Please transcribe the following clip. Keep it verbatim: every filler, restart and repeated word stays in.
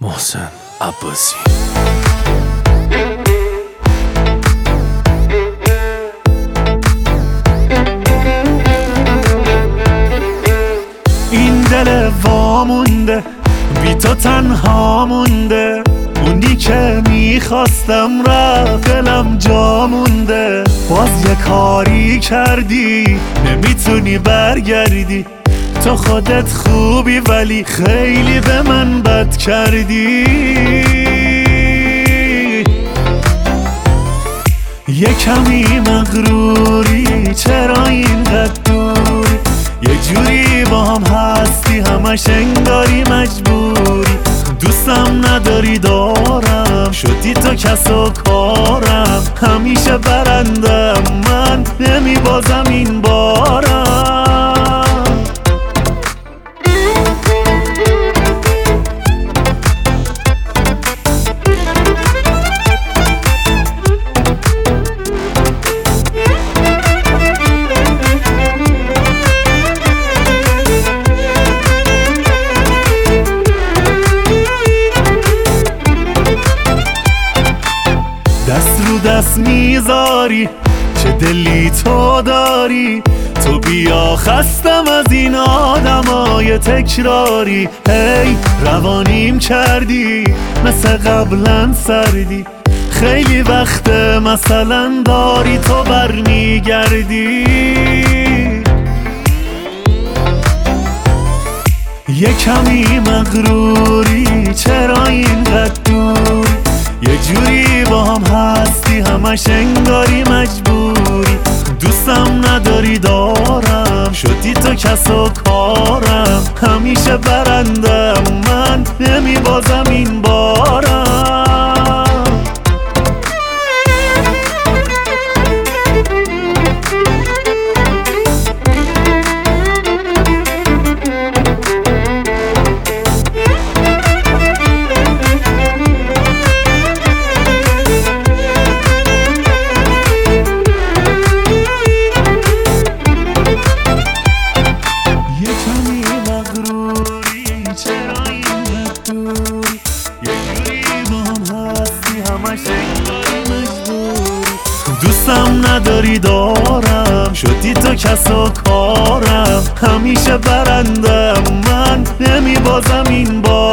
محسن عباسی. این دل وامونده بی تو تنها مونده، اونی که میخواستم رفت دلم جا مونده. باز یه کاری کردی نمیتونی برگردی، تو خودت خوبی ولی خیلی به من بد کردی. یه کمی مغروری چرا اینقدر دوری، یه جوری با هم هستی همش انگاری مجبوری. دوستم نداری دارم شدی تو کس و کارم، همیشه برندم من نمیبازم این بارم. دست رو دست میذاری چه دلی تو داری، تو بیا خستم از این آدمای تکراری. هی روانیم کردی مثل قبلا سردی، خیلی وقت مثلا داری تو برمیگردی. یه کمی مغروری چرا اینقدر دوری، یه جوری با هم هستی همش انگاری مجبوری. دوستم نداری دارم شدی تو کس و کارم، همیشه برندم من نمیبازم این بارم. دوستم نداری دارم شدی تو کس و کارم، همیشه برندم من نمیبازم این بار.